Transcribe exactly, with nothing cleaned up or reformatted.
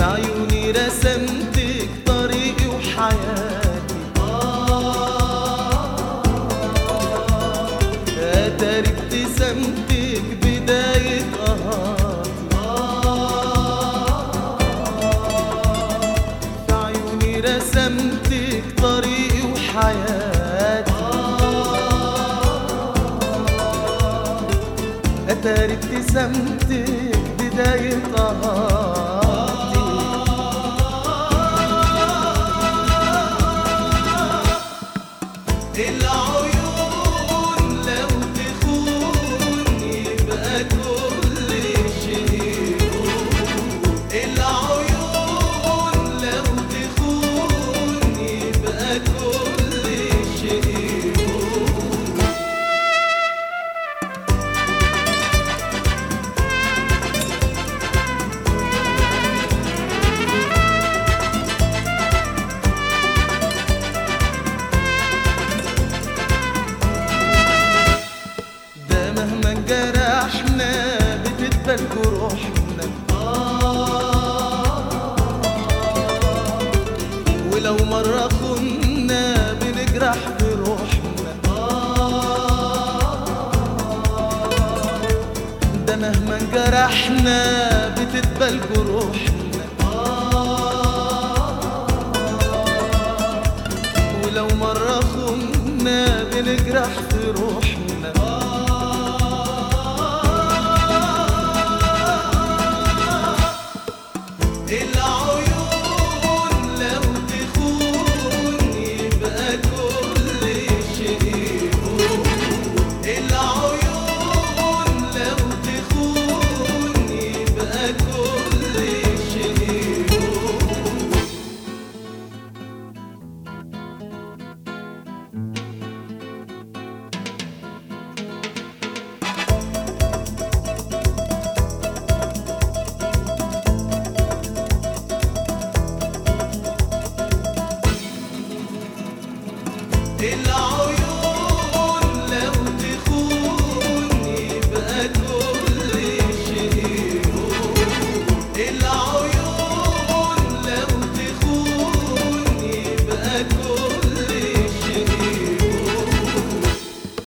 عيوني رسمتك طريقي وحياتي، أتاري ابتسامتك بداية قهاتي، في عيوني رسمتك طريقي وحياتي، أتاري ابتسامتك بداية قهاتي. العيون لو تخون يبقى كل شيء يهون، العيون لو تخون يبقى كل شيء يهون. مهما جرحنا بتتبل جروحنا، ولو مرة خنا بنجرح في روحنا، ده مهما جرحنا بتتبل جروحنا، ولو مرة خنا بنجرح في روحنا.